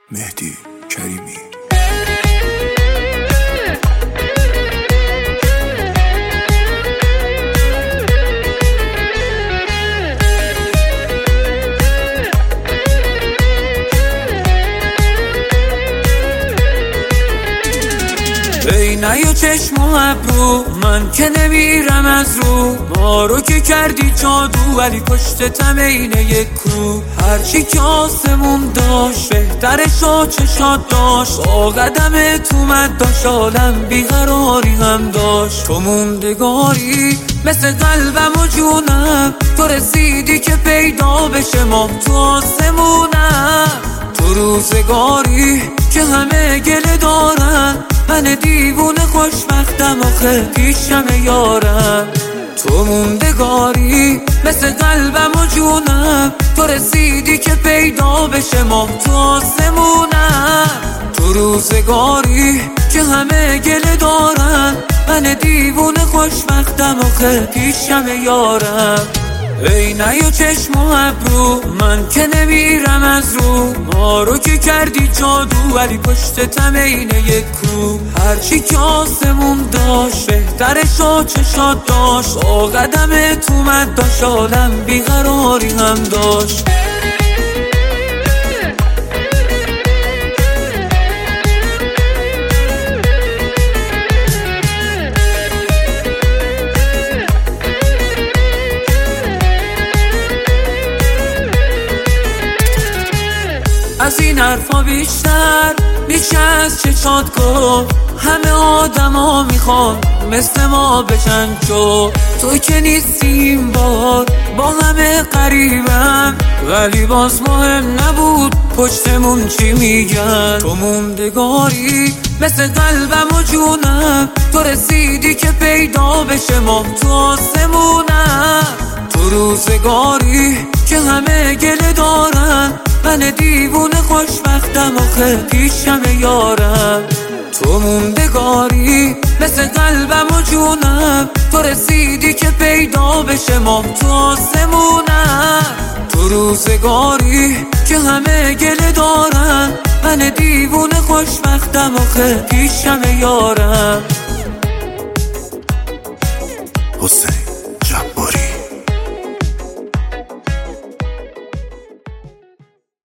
مهدی کریمی. ای نیا چشم و ابرو، من که نمیرم از رو. ما رو که کردی جادو، ولی پشتتم اینه یک کرو. هرچی که آسمون داشت بهترش و چشات داشت. با قدم تو مد داشت عالم بیقراری هم داشت. تو موندگاری مثل قلبم و جونم، تو رسیدی که پیدا بشه ماه تو آسمونم. تو روزگاری که همه گله دارن، من دیوونه خوشبختم آخه پیشم یارم. تو موندگاری مثل قلبم و جونم، تو رسیدی که پیدا بشه ماه تو آسمونم. تو روزگاری که همه گله دارن، من دیوونه خوشبختم آخه پیشم یارم. ای نیا چشم و ابرو، من که نمیرم از رو. ما رو که کردی جادو، ولی پشتتم اینه یک کرو. هرچی که آسمون داشت بهترش و چشات داشت. با قدم تو مد داشت عالم بیقراری هم داشت. از این حرفا بیشتر میشه از چشات گفت. همه آدما میخوان مثل ما بشن جو. تو که نیستیم بار با همه قریبم، ولی باز مهم نبود پشتمون چی میگن. تو موندگاری مثل قلبم و جونم، تو رسیدی که پیدا بشه ماه تو آسمونم. تو روزگاری که همه گله دارن، من دیوونه خوشبختم آخه پیشم یارم. تو موندگاری مثل قلبم و جونم، تو رسیدی که پیدا بشه ماه تو آسمونم. تو روزگاری که همه گله دارن، من دیوونه خوشبختم آخه پیشم یارم. حسین